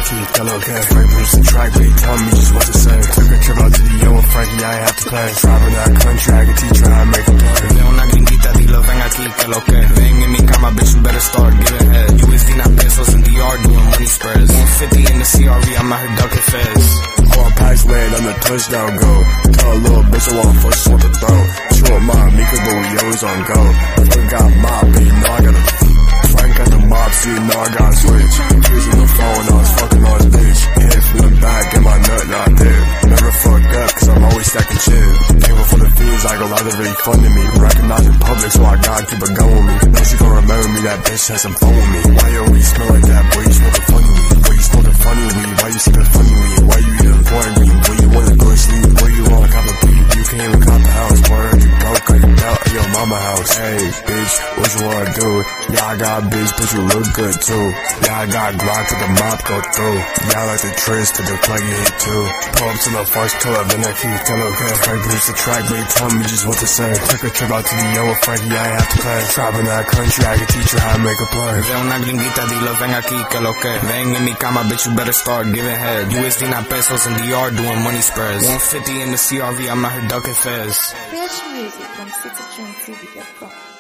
keep that okay. Frank produced the track, but he told me just what to say. Took a trip out to the yo with Frankie, I ain't have to play. Driving that country, I can teach her how to make a play. Veo una gringuita, dilo ven aquí, que lo que. Ven en mi cama, bitch, you better start giving head. USD not pesos in DR doing money spreads. 150 in the CRV, I'm out here ducking feds. All packs land on the touchdown go. Tell a little bitch I want first want to throw. She want my Mika, but we always on go. Frank got mob, but you know I got a Frank got the mob, so you know I got a switch. Using the phone, I was fucking on his bitch. Hit from the back, get my nut not there. Never fucked up, cause I'm always stacking shit. Thankful for the fees, I go lot of really funding me. Recognized in public, so I gotta keep it going with me. Know she gon' remember me, that bitch has some fun with me. Why you always smell like that, boy, you smoking funny weed? Boy, you smoking funny weed? Why you sipping funny weed? Why you eating foreign green? Boy, you wanna go to sleep? Boy, you wanna cop a beat? You can't even cop the house, boy, you broke, cut it out at your mama house. Hey, bitch, what you wanna do? Yeah, I got a bitch, but you look good too. Yeah, I got Glock to the mop go through. Yeah, I like the tris to the plug you hit too. Pull up to the first tour, then I keep telling okay. Frank produced the track, but he told me just what to say. Took a trip out to the yo with Frankie, I ain't have to play. Driving that country, I can teach her how to make a play. Veo una gringuita, dilo ven aquí, que lo que. Ven en mi cama, bitch, you better start giving head. USD not pesos in DR doing money spreads. 150 in the CRV, I'm out here ducking feds. Fresh music from citytrendtv.com.